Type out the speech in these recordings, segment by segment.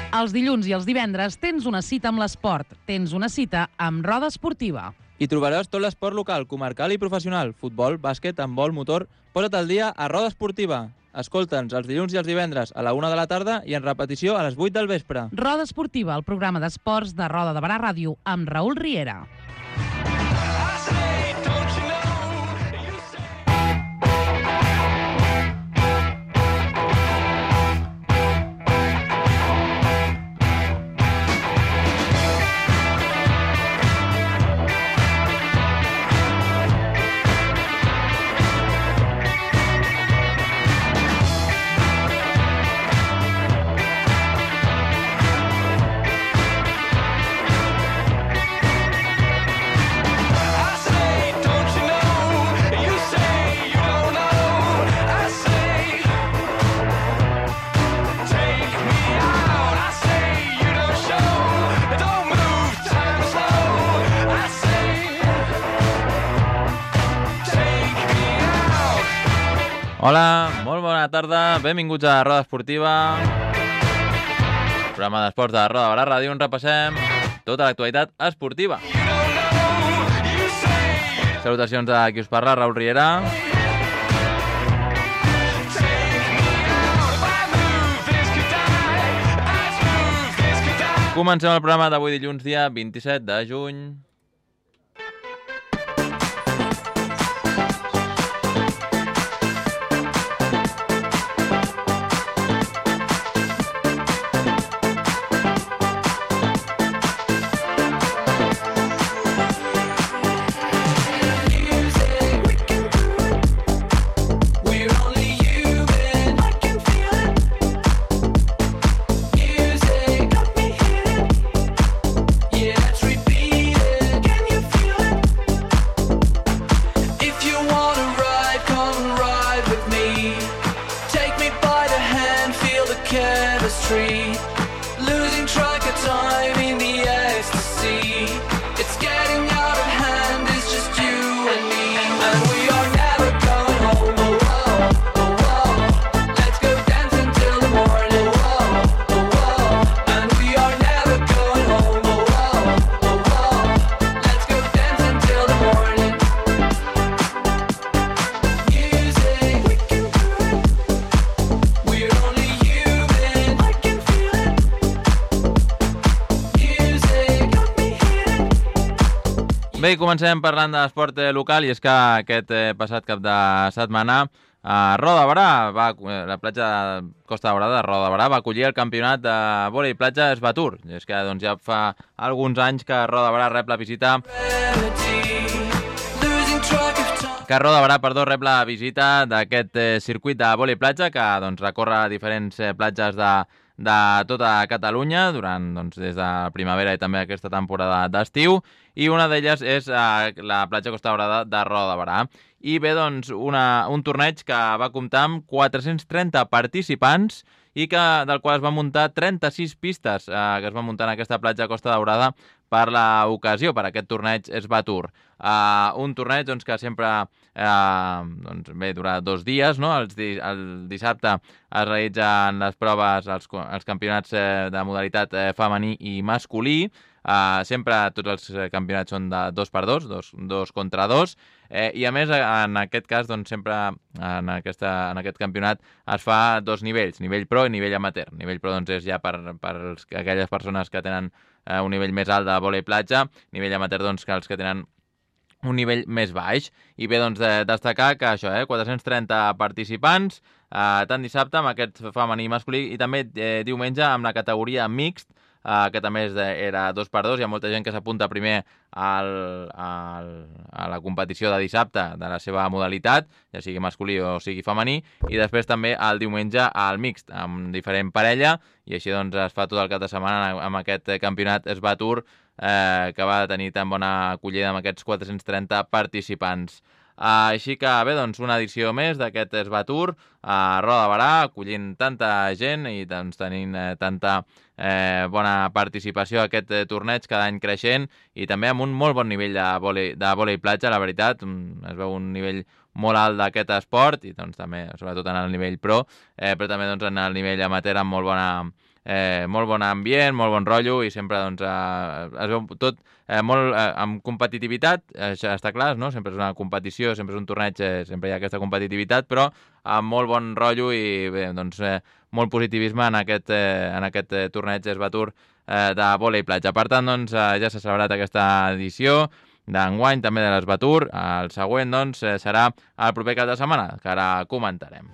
Els dilluns i els divendres tens una cita amb l'esport, tens una cita amb Roda Esportiva. Hi trobaràs tot l'esport local, comarcal i professional, futbol, bàsquet, handbol, motor. Posa't al dia a Roda Esportiva. Escolta'ns els dilluns i els divendres a la 1 de la tarda i en repetició a les 8 del vespre. Roda Esportiva, el programa d'esports de Roda de Barà Ràdio amb Raül Riera. Hola, molt bona tarda, benvinguts a Roda Esportiva, programa d'esports de Roda de Barà Ràdio, on repassem tota l'actualitat esportiva. Salutacions de qui us parla, Raül Riera. Comencem el programa d'avui dilluns, dia 27 de juny. Bé, comencem parlant de l'esport local i és que aquest passat cap de setmana a Roda de Barà, la platja de Costa Daurada de Roda de Barà va acollir el campionat de vòlei platja Esbatur. I és que doncs, ja fa alguns anys que Roda de Barà rep la visita rep la visita d'aquest circuit de vòlei platja que doncs, recorre diferents platges de tota Catalunya durant des de la primavera i també aquesta temporada d'estiu, i una d'elles és la platja Costa Daurada de Roda de Barà. I bé, doncs, un torneig que va comptar amb 430 participants i del qual es va muntar 36 pistes que es van muntar en aquesta platja Costa Daurada per l'ocasió, per aquest torneig Esbatur. Un torneig doncs, que sempre dura 2 dies, no? El dissabte es realitzen les proves, els campionats de modalitat femení i masculí. Sempre tots els campionats són de 2x2, 2 contra 2, i a més en aquest cas doncs, sempre en aquest campionat es fa 2 nivells, nivell pro i nivell amateur. Nivell pro doncs, és ja per aquelles persones que tenen un nivell més alt de vòlei platja, nivell amateur doncs, que els que tenen un nivell més baix. I bé, doncs, destacar que això, 430 participants, tant dissabte amb aquest femení i masculí, i també diumenge amb la categoria mixt, que també era 2x2. Hi ha molta gent que s'apunta primer a la competició de dissabte de la seva modalitat, ja sigui masculí o sigui femení, i després també el diumenge al mixt, amb diferent parella, i així doncs es fa tot el cap de setmana amb aquest campionat Esbatur, que va tenir tan bona acollida amb aquests 430 participants. Així que bé, doncs una edició més d'aquest Esbatur a Roda de Barà, acollint tanta gent i doncs tenint tanta bona participació a aquest torneig, cada any creixent, i també amb un molt bon nivell de vòlei platja, la veritat. Es veu un nivell molt alt d'aquest esport, i doncs també, sobretot en el nivell pro, però també doncs, en el nivell amateur amb molt bona molt bon ambient, molt bon rotllo i sempre doncs, es veu tot molt amb competitivitat, això està clar, no? Sempre és una competició, sempre és un torneig, sempre hi ha aquesta competitivitat, però amb molt bon rotllo i bé, doncs, molt positivisme en aquest torneig Esbatur de vòlei platja. Per tant, doncs, ja s'ha celebrat aquesta edició d'enguany també de l'Esbatur. El següent doncs, serà el proper cap de setmana, que ara comentarem.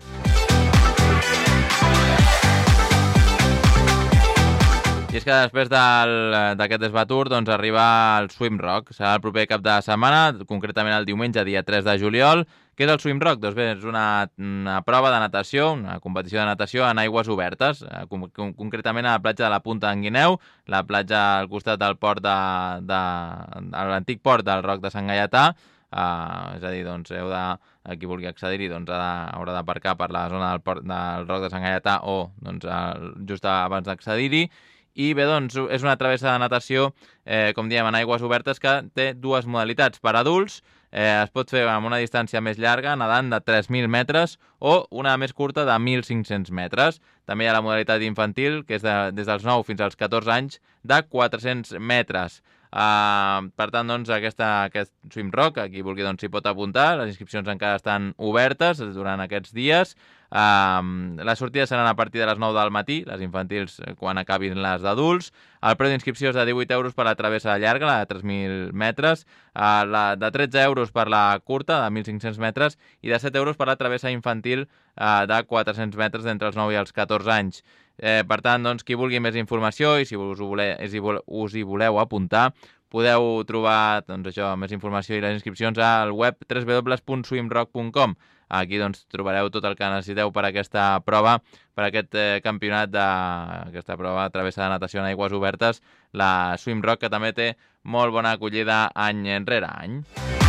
I és que després d'aquest Esbatur doncs, arriba el Swim Rock. Serà el proper cap de setmana, concretament el diumenge, dia 3 de juliol. Què és el Swim Rock? Doncs bé, és una prova de natació, una competició de natació en aigües obertes, concretament a la platja de la Punta d'en Guineu, la platja al costat del port l'antic port del Roc de Sant Gaietà. És a dir, doncs, qui vulgui accedir-hi doncs, haurà d'aparcar per la zona del port del Roc de Sant Gaietà o doncs, just abans d'accedir-hi. I bé, doncs, és una travessa de natació, com diem, en aigües obertes, que té dues modalitats. Per adults es pot fer amb una distància més llarga, nedant de 3.000 metres, o una més curta de 1.500 metres. També hi ha la modalitat infantil, que és des dels 9 fins als 14 anys, de 400 metres. Per tant, doncs, aquest Swim Rock, qui vulgui doncs, s'hi pot apuntar. Les inscripcions encara estan obertes durant aquests dies. Les sortides seran a partir de les 9 del matí, les infantils quan acabin les d'adults. El preu d'inscripció és de 18 euros per la travessa llarga, la de 3.000 metres, la de 13 euros per la curta, de 1.500 metres, i de 7 euros per la travessa infantil de 400 metres d'entre els 9 i els 14 anys. Per tant, doncs, qui vulgui més informació i si us hi voleu apuntar, podeu trobar doncs, més informació i les inscripcions al web www.swimrock.com. Aquí doncs, trobareu tot el que necessiteu per aquesta prova, per aquest campionat d'aquesta prova travessa de natació en aigües obertes, la Swim Rock, que també té molt bona acollida any rere any.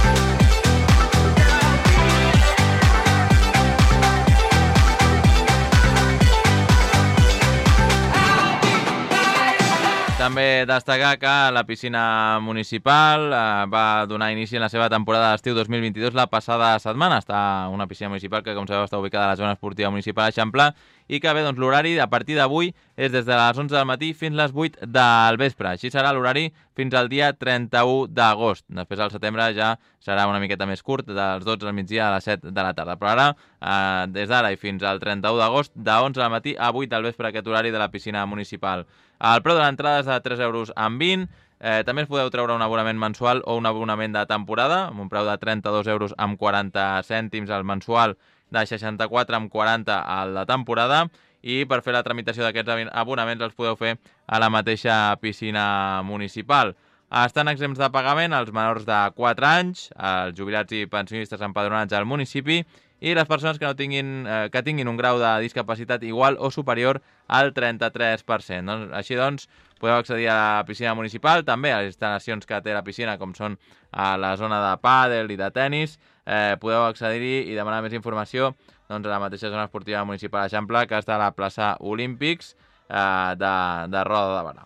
També destacar que la piscina municipal va donar inici en la seva temporada d'estiu 2022 la passada setmana. Està una piscina municipal que, com sabeu, està ubicada a la zona esportiva municipal d'Eixample i que, bé, doncs, l'horari a partir d'avui és des de les 11 del matí fins les 8 del vespre. Així serà l'horari fins al dia 31 d'agost. Després, al setembre, ja serà una miqueta més curt, dels 12 al migdia a les 7 de la tarda. Però ara, des d'ara i fins al 31 d'agost, de 11 del matí a 8 del vespre, aquest horari de la piscina municipal. El preu de l'entrada és de 3,20 euros. També es podeu treure un abonament mensual o un abonament de temporada, amb un preu de 32 euros amb 40 cèntims al mensual, de 64 amb 40 a la temporada, i per fer la tramitació d'aquests abonaments els podeu fer a la mateixa piscina municipal. Estan exempts de pagament els menors de 4 anys, els jubilats i pensionistes empadronats al municipi, i les persones que tinguin un grau de discapacitat igual o superior al 33%. Així doncs, podeu accedir a la piscina municipal, també a les instal·lacions que té la piscina, com són a la zona de pàdel i de tennis. Podeu accedir-hi i demanar més informació doncs, a la mateixa zona esportiva municipal d'Eixample, que està a la plaça Olímpics de Roda de Barà.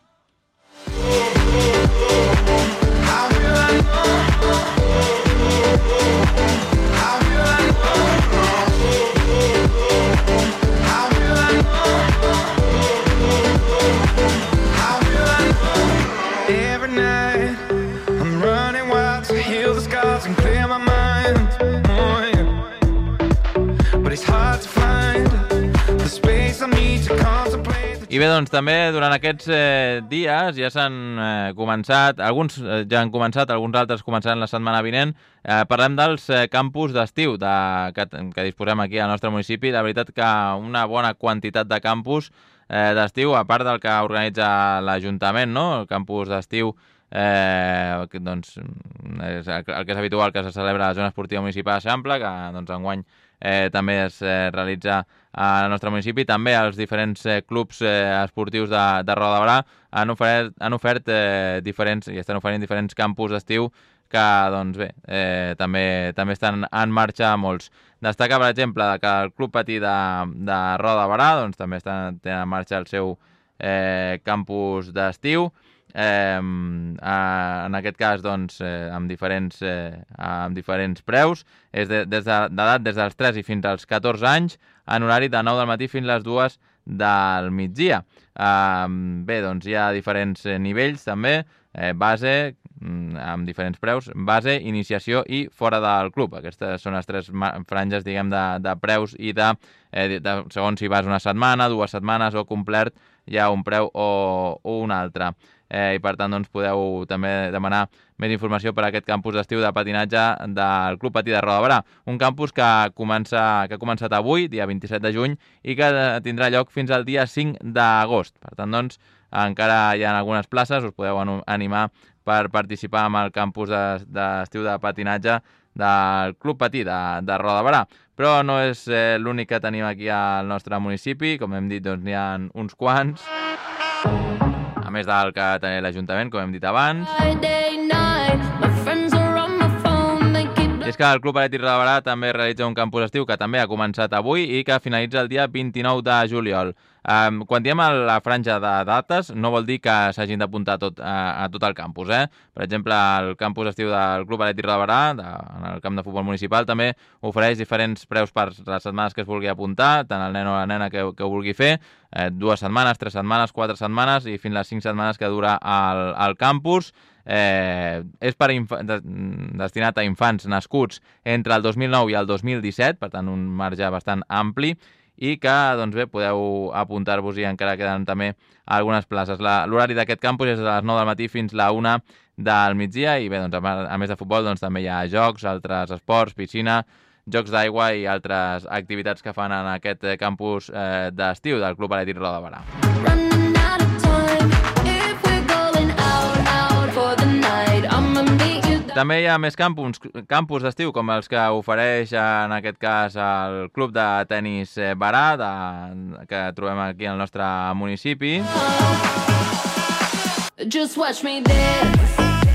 Every night I'm running wild to heal the scars and clear my mind. Oh, yeah. But it's hard to find the space I need to contemplate. I bé, doncs també durant aquests dies ja s'han començat, alguns ja han començat, alguns altres començaran la setmana vinent. Parlem dels campus d'estiu que disposem aquí al nostre municipi. La veritat que una bona quantitat de campus d'estiu, a part del que organitza l'Ajuntament, no? El campus d'estiu doncs, és el que és habitual que se celebra a la zona esportiva municipal d'Eixample, que doncs, enguany també es realitza al nostre municipi. També els diferents clubs esportius de Roda de Barà han ofert diferents i estan oferint diferents campus d'estiu que doncs bé, també estan en marxa molts. Destaca, per exemple, que el Club Patí de Roda de Barà doncs, també tenen en marxa el seu campus d'estiu. En aquest cas doncs, amb diferents preus, és d'edat des dels 3 i fins als 14 anys, en horari de 9 del matí fins les 2 del migdia. Bé, doncs hi ha diferents nivells també, base, amb diferents preus, base, iniciació i fora del club. Aquestes són les 3 franges, diguem, de preus i de segons si vas una setmana, 2 setmanes o complet, hi ha un preu o un altre. I per tant doncs, podeu també demanar més informació per a aquest campus d'estiu de patinatge del Club Patí de Roda de Berà. Un campus que ha començat avui, dia 27 de juny, i que tindrà lloc fins al dia 5 d'agost. Per tant, doncs, encara hi ha algunes places, us podeu animar per participar en el campus d'estiu de patinatge del Club Patí de Roda de Berà. Però no és l'únic que tenim aquí al nostre municipi, com hem dit, doncs n'hi ha uns quants, a més del que té l'Ajuntament, com hem dit abans. I és que el Club Atlètic Roda de Berà també realitza un campus estiu que també ha començat avui i que finalitza el dia 29 de juliol. Quan diem la franja de dates, no vol dir que s'hagin d'apuntar a tot el campus. Per exemple, el campus estiu del Club Atlètic Roda de Berà, en el camp de futbol municipal, també ofereix diferents preus per les setmanes que es vulgui apuntar, tant el nen o la nena que ho vulgui fer, 2 setmanes, 3 setmanes, 4 setmanes i fins les 5 setmanes que dura el campus. És destinat a infants nascuts entre el 2009 i el 2017, per tant un marge bastant ampli, i que doncs bé, podeu apuntar-vos i encara queden també algunes places. L'horari d'aquest campus és a les 9 del matí fins a la 1 del migdia i bé, doncs, a més de futbol doncs, també hi ha jocs, altres esports, piscina, jocs d'aigua i altres activitats que fan en aquest campus d'estiu del Club Atlètic Roda de Berà. També hi ha més campus d'estiu, com els que ofereix en aquest cas el Club de Tenis Berà, que trobem aquí al nostre municipi. Just watch me dance.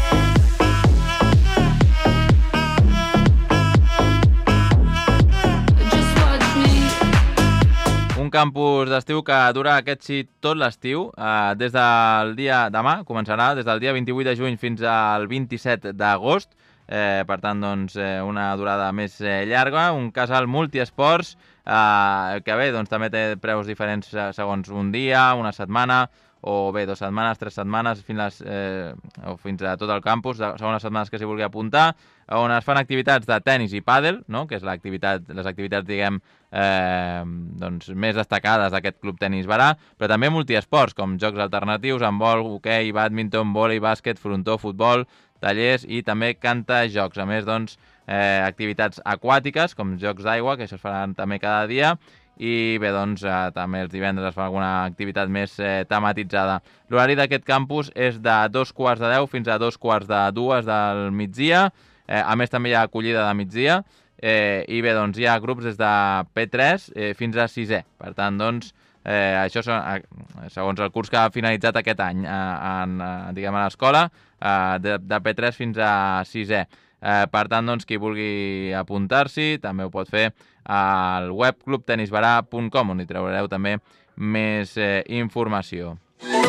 Un campus d'estiu que dura tot l'estiu, des del dia demà, començarà des del dia 28 de juny fins al 27 d'agost, per tant, doncs, una durada més llarga, un casal multiesports, que bé, doncs, també té preus diferents segons un dia, una setmana, o bé, 2 setmanes, 3 setmanes, fins a tot el campus, segons les setmanes que s'hi vulgui apuntar, on es fan activitats de tenis i pàdel, no? Que és les activitats, diguem, doncs, més destacades d'aquest Club Tenis Berà, però també multiesports, com jocs alternatius, handbol, hoquei, bàdminton, vòlei, bàsquet, frontó, futbol, tallers i també cantajocs. A més, doncs, activitats aquàtiques, com jocs d'aigua, que això es faran també cada dia, i bé, doncs, també els divendres es fa alguna activitat més tematitzada. L'horari d'aquest campus és de 2:15 fins a 2:45 del migdia, a més també hi ha acollida de migdia, i bé, doncs hi ha grups des de P3 fins a 6è. Per tant, doncs, això segons el curs que ha finalitzat aquest any diguem, a l'escola, de P3 fins a 6è. Per tant, doncs, qui vulgui apuntar-s'hi també ho pot fer al web clubtenisberà.com, on hi trobareu també més informació.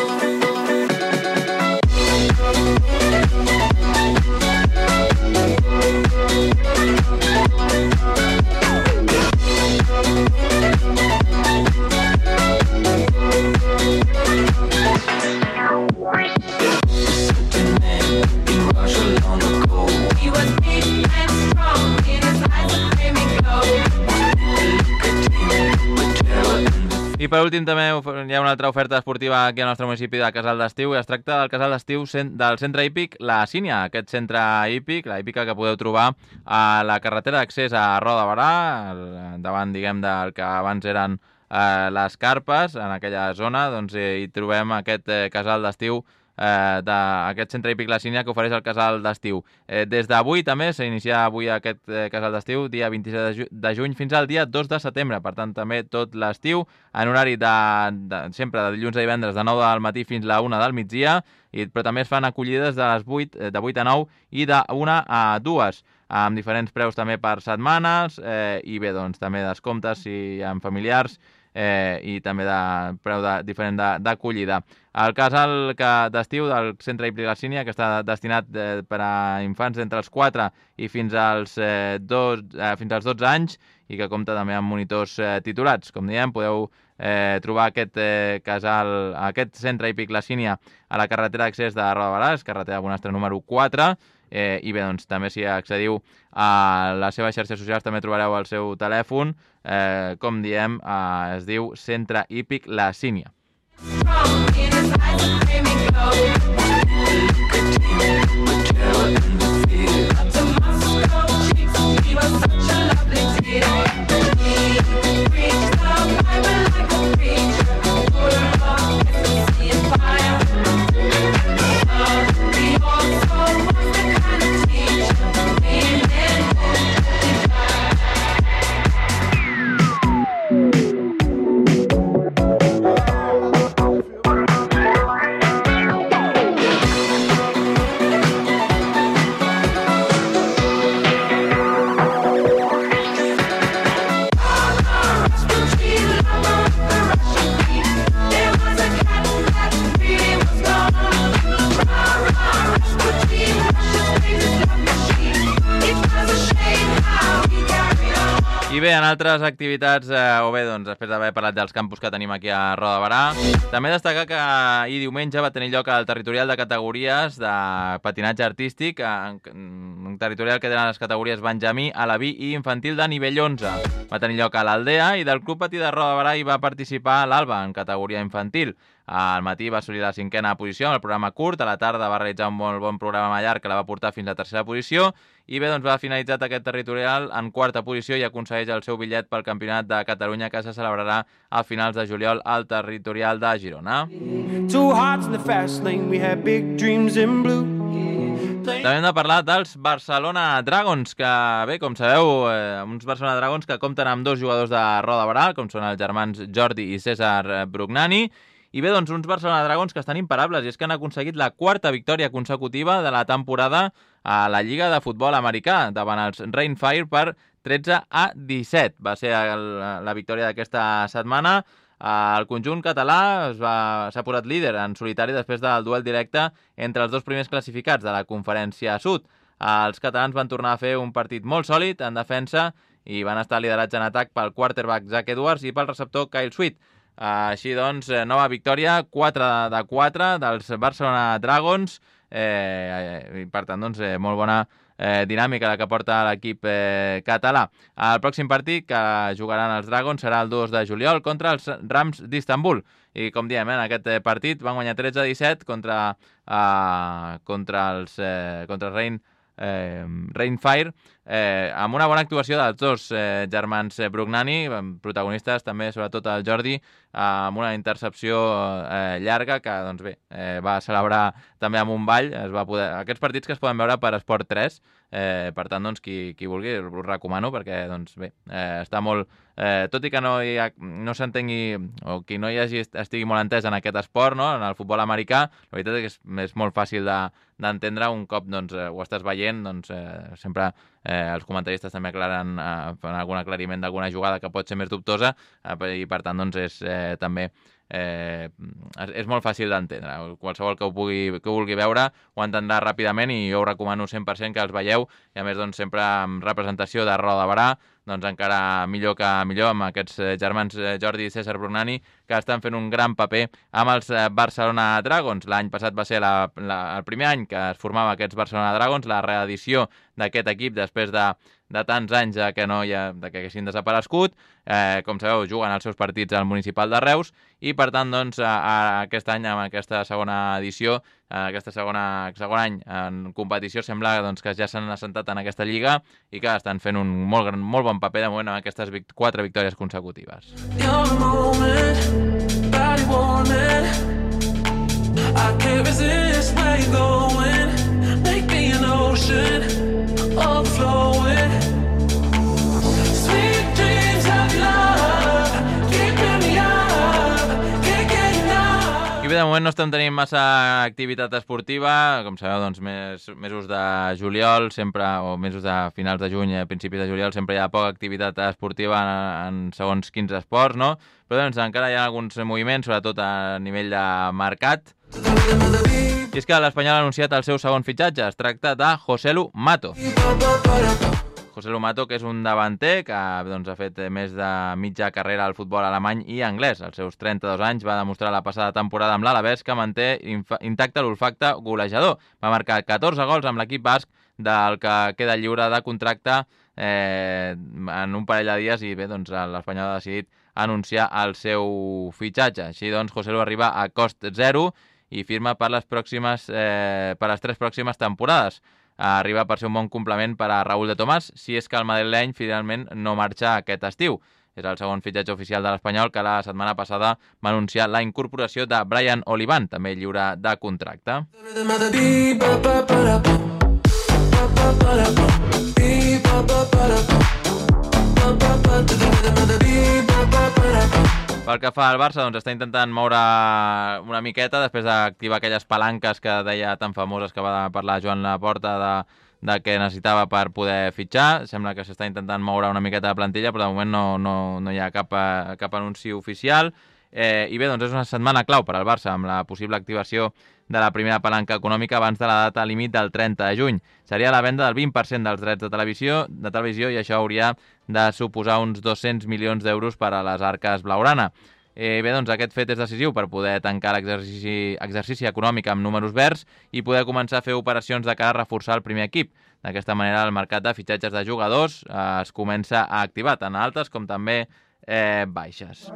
I per últim també hi ha una altra oferta esportiva aquí al nostre municipi de casal d'estiu i es tracta del casal d'estiu del centre hípic La Sínia, aquest centre hípic, la hípica que podeu trobar a la carretera d'accés a Roda de Berà, davant, diguem, del que abans eren les carpes, en aquella zona, doncs hi trobem aquest casal d'estiu d'aquest centre hípic La Sínia que ofereix el casal d'estiu. Des d'avui també s'inicia avui aquest casal d'estiu, dia 27 de juny fins al dia 2 de setembre, per tant també tot l'estiu en horari sempre de dilluns a divendres de 9 del matí fins a la 1 del migdia, però també es fan acollides de 8 a 9 i de 1 a 2, amb diferents preus també per setmanes i bé, doncs també descomptes si hi ha familiars i també de preu diferent d'acollida. El casal d'estiu del centre hípic La Sínia, que està destinat per a infants entre els 4 i fins als 12 anys i que compta també amb monitors titulats. Com diem, podeu trobar aquest casal, aquest centre hípic La Sínia a la carretera d'accés de Roda de Barà, carretera Bonastre número 4, i bé, doncs també si accediu a les seves xarxes socials també trobareu el seu telèfon, com diem, es diu Centre Hípic La Sínia. I bé, en altres activitats, o bé, doncs, després d'haver parlat dels campus que tenim aquí a Roda de Barà, també destacar que ahir diumenge va tenir lloc el territorial de categories de patinatge artístic, un territorial que tenen les categories Benjamí, Alaví i infantil de nivell 11. Va tenir lloc a l'Aldea i del Club Patí de Roda de Barà hi va participar l'Alba en categoria infantil. Al matí va assolir la 5a posició amb el programa curt, a la tarda va realitzar un molt bon programa llarg que la va portar fins a la 3a posició i bé, doncs va finalitzar aquest territorial en 4a posició i aconsegueix el seu bitllet pel Campionat de Catalunya que se celebrarà a finals de juliol al territorial de Girona. També hem de parlar dels Barcelona Dragons, que bé, com sabeu, uns Barcelona Dragons que compten amb 2 jugadors de Roda de Barà, com són els germans Jordi i César Brugnani. I bé, doncs, uns Barcelona Dragons que estan imparables i és que han aconseguit la 4a victòria consecutiva de la temporada a la Lliga de Futbol Americà davant els Rainfire per 13-17. Va ser la victòria d'aquesta setmana. El conjunt català s'ha posat líder en solitari després del duel directe entre els 2 primers classificats de la Conferència Sud. Els catalans van tornar a fer un partit molt sòlid en defensa i van estar liderats en atac pel quarterback Zach Edwards i pel receptor Kyle Sweet. Així doncs, nova victòria, 4-4 dels Barcelona Dragons, i per tant, doncs, molt bona dinàmica la que porta l'equip català. El pròxim partit que jugaran els Dragons serà el 2 de juliol contra els Rams d'Istanbul. I com diem, en aquest partit van guanyar 13-17 contra els Rainfire, amb una bona actuació dels 2 germans Brugnani, protagonistes també, sobretot el Jordi, amb una intercepció llarga que, doncs bé, va celebrar també amb un ball. Aquests partits que es poden veure per Esport 3, per tant, doncs, qui vulgui, us recomano, perquè, doncs, bé, està molt... tot i que no s'entengui, o qui no estigui molt entès en aquest esport, no? En el futbol americà, la veritat és que és molt fàcil d'entendre un cop doncs, ho estàs veient, doncs, sempre els comentaristes també fan algun aclariment d'alguna jugada que pot ser més dubtosa i per tant doncs, és molt fàcil d'entendre. Qualsevol que ho vulgui veure ho entendrà ràpidament i jo ho recomano 100% que els veieu i a més doncs, sempre amb representació de Roda de Barà, doncs encara millor que millor amb aquests germans Jordi i César Brugnani que estan fent un gran paper amb els Barcelona Dragons. L'any passat va ser el primer any que es formava aquests Barcelona Dragons, la reedició d'aquest equip després de tants anys que haguessin desaparegut. Com sabeu, juguen els seus partits al Municipal de Reus i, per tant, doncs, aquest any, amb aquesta segona edició, aquest segon any en competició, sembla doncs, que ja s'han assentat en aquesta lliga i que estan fent un molt bon paper de moment amb aquestes 4 victòries consecutives. I can't resist where you're going. Make me an ocean overflowing. Sweet dreams of love, keeping me up, can't get enough. I bé, de moment no estem tenint massa activitat esportiva. Com sabeu, doncs, mesos de juliol, sempre, o mesos de finals de juny, principis de juliol, sempre hi ha poca activitat esportiva en segons quins esports, no? Però doncs, encara hi ha alguns moviments, sobretot a nivell de mercat. I és que l'Espanyol ha anunciat el seu segon fitxatge. Es tracta de Joselu Mato. José Lumato, que és un davanter que doncs, ha fet més de mitja carrera al futbol alemany i anglès. Als seus 32 anys va demostrar la passada temporada amb l'Alavés que manté intacte l'olfacte golejador. Va marcar 14 gols amb l'equip basc, del que queda lliure de contracte en un parell de dies, i bé, doncs, l'Espanyol ha decidit anunciar el seu fitxatge. Així doncs, José Lu arriba a cost zero i firma per les 3 pròximes temporades. Arriba per ser un bon complement per a Raúl de Tomàs, si és que el madrileny finalment no marxa aquest estiu. És el segon fitxatge oficial de l'Espanyol, que la setmana passada va anunciar la incorporació de Brian Olivan, també lliure de contracte. Pel que fa al Barça, doncs està intentant moure una miqueta després d'activar aquelles palanques que deia tan famoses que va parlar Joan Laporta de que necessitava per poder fitxar. Sembla que s'està intentant moure una miqueta de plantilla, però de moment no hi ha cap anunci oficial. I bé, doncs és una setmana clau per al Barça, amb la possible activació de la primera palanca econòmica abans de la data límit del 30 de juny. Seria la venda del 20% dels drets de televisió i això hauria de suposar uns 200 milions d'euros per a les arques blaugrana. Bé, doncs aquest fet és decisiu per poder tancar l'exercici econòmic amb números verds i poder començar a fer operacions de cara a reforçar el primer equip. D'aquesta manera, el mercat de fitxatges de jugadors es comença a activar, tant altes com també baixes.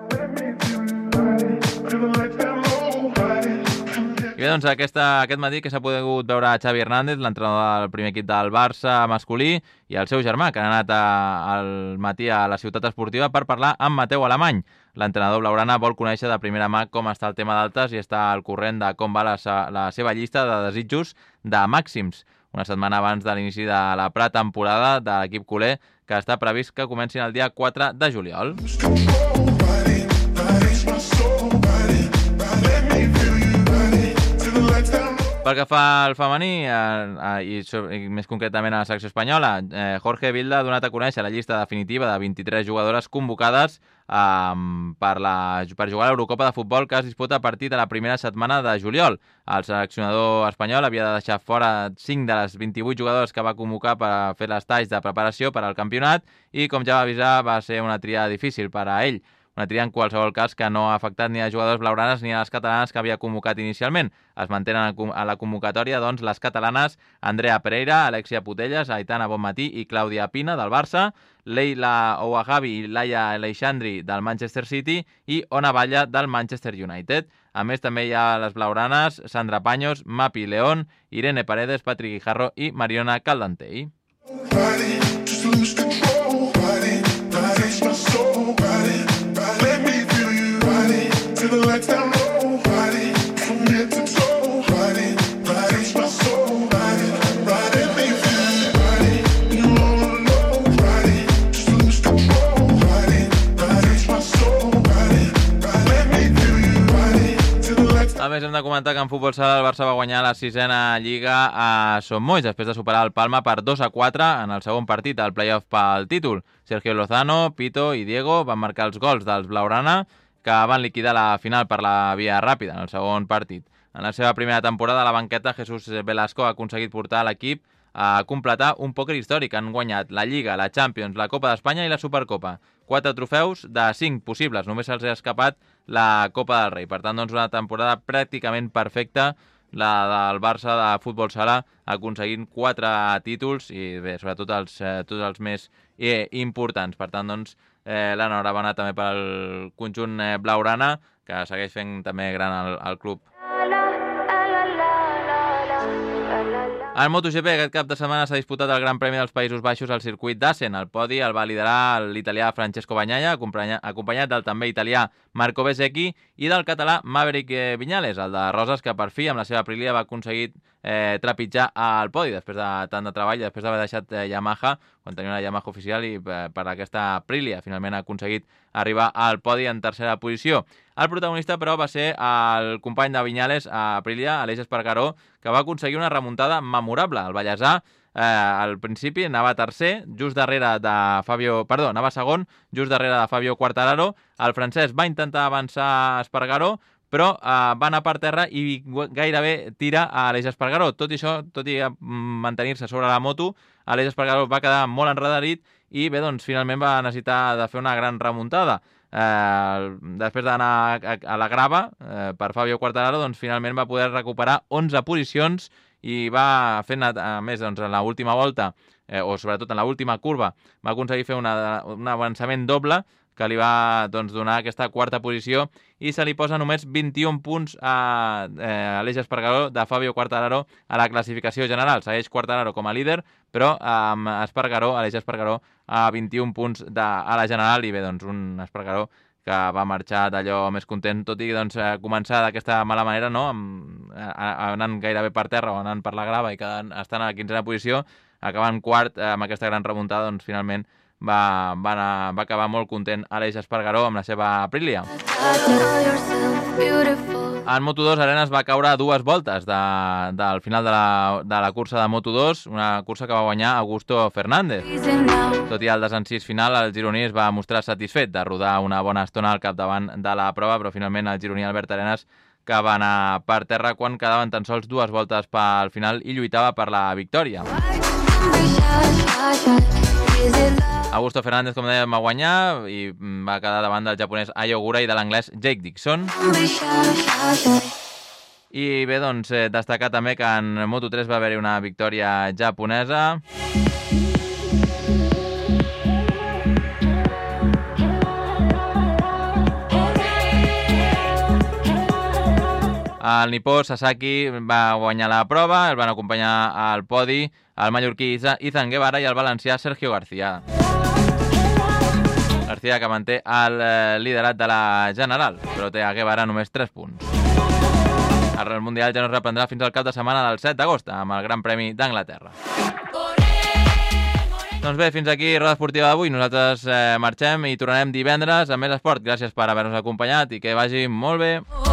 I bé, doncs aquest matí que s'ha pogut veure a Xavi Hernández, l'entrenador del primer equip del Barça masculí, i el seu germà, que han anat al matí a la ciutat esportiva per parlar amb Mateu Alemany. L'entrenador blaugrana vol conèixer de primera mà com està el tema d'altes i està al corrent de com va la seva llista de desitjos de màxims, una setmana abans de l'inici de la pretemporada de l'equip culer, que està previst que comencin el dia 4 de juliol. Pel que fa al femení, i més concretament a la selecció espanyola, Jorge Vilda ha donat a conèixer la llista definitiva de 23 jugadores convocades per jugar a l'Eurocopa de futbol, que es disputa a partir de la primera setmana de juliol. El seleccionador espanyol havia de deixar fora 5 de les 28 jugadores que va convocar per fer les talls de preparació per al campionat i, com ja va avisar, va ser una tria difícil per a ell. Una tria en qualsevol cas que no ha afectat ni a jugadors blaugranes ni a les catalanes que havia convocat inicialment. Es mantenen a la convocatòria doncs, les catalanes Andrea Pereira, Alexia Putellas, Aitana Bonmatí i Clàudia Pina del Barça, Leila Ouahabi i Laia Aleixandri del Manchester City i Ona Balla del Manchester United. A més, també hi ha les blaugranes Sandra Paños, Mapi León, Irene Paredes, Patrick Guijarro i Mariona Caldentey. A més, hem de comentar que en futbol sala el Barça va guanyar la 6a Lliga a Son Moix després de superar el Palma per 2-4 en el segon partit al play-off pel títol. Sergio Lozano, Pito i Diego van marcar els gols dels blaugrana, que van liquidar la final per la via ràpida en el segon partit. En la seva primera temporada a la banqueta, Jesús Velasco ha aconseguit portar l'equip a completar un pòquer històric. Han guanyat la Lliga, la Champions, la Copa d'Espanya i la Supercopa. 4 trofeus de 5 possibles, només se'ls ha escapat la Copa del Rei. Per tant, doncs, una temporada pràcticament perfecta, la del Barça de futbol sala, aconseguint 4 títols i bé, sobretot tots els més importants. Per tant, doncs, l'enhorabona també pel conjunt blaugrana, que segueix fent també gran el club. En MotoGP, aquest cap de setmana s'ha disputat el Gran Premi dels Països Baixos al circuit d'Assen. El podi el va liderar l'italià Francesco Bagnaia, acompanyat del també italià Marco Bezzecchi i del català Maverick Viñales, el de Roses, que per fi amb la seva Aprilia va aconseguir trepitjar al podi després de tant de treball i després d'haver deixat Yamaha, quan tenia una Yamaha oficial, i per aquesta Aprilia finalment ha aconseguit arribar al podi en tercera posició. El protagonista, però, va ser el company de Viñales a Aprilia, Aleix Espargaró, que va aconseguir una remuntada memorable. El ballesà al principi anava tercer, anava segon, just darrere de Fabio Quartararo. El francès va intentar avançar Espargaró, però va anar per terra i gairebé tira a Aleix Espargaró. Tot i això, tot i mantenir-se sobre la moto, Aleix Espargaró va quedar molt enradarit i bé, doncs finalment va necessitar de fer una gran remuntada. Després d'anar a la grava per Fabio Quartararo, doncs finalment va poder recuperar 11 posicions i va fer, a més, doncs, en l'última volta, o sobretot en l'última curva, va aconseguir fer un avançament doble que li va donar aquesta quarta posició i se li posa només 21 punts a Aleix Espargaró de Fabio Quartararo a la classificació general. Segueix Quartararo com a líder, però amb Aleix Espargaró a 21 punts a la general i bé, doncs un Espargaró que va marxar d'allò més content, tot i començar d'aquesta mala manera, no? Anant gairebé per terra o anant per la grava i estant a la 15a posició, acabant quart amb aquesta gran remuntada, doncs finalment va acabar molt content Aleix Espargaró amb la seva Aprilia. En Moto2, Arenas va caure a 2 voltes del final de la cursa de Moto2, una cursa que va guanyar Augusto Fernández. Tot i el desencís final, el gironí es va mostrar satisfet de rodar una bona estona al capdavant de la prova, però finalment el gironí Albert Arenas que va anar per terra quan quedaven tan sols 2 voltes pel final i lluitava per la victòria. Augusto Fernández, com dèiem, va guanyar i va quedar davant del japonès Ai Ogura i de l'anglès Jake Dixon. I bé, doncs, destacar també que en Moto3 va haver-hi una victòria japonesa. El nipó Sasaki va guanyar la prova, el van acompanyar al podi el mallorquí Izan Guevara i el valencià Sergio García. García que manté el liderat de la general, però té a Guevara només 3 punts. El Mundial ja no es reprendrà fins al cap de setmana del 7 d'agost, amb el Gran Premi d'Anglaterra. Doncs bé, fins aquí Roda Esportiva d'avui. Nosaltres marxem i tornarem divendres amb més esport. Gràcies per haver-nos acompanyat i que vagi molt bé.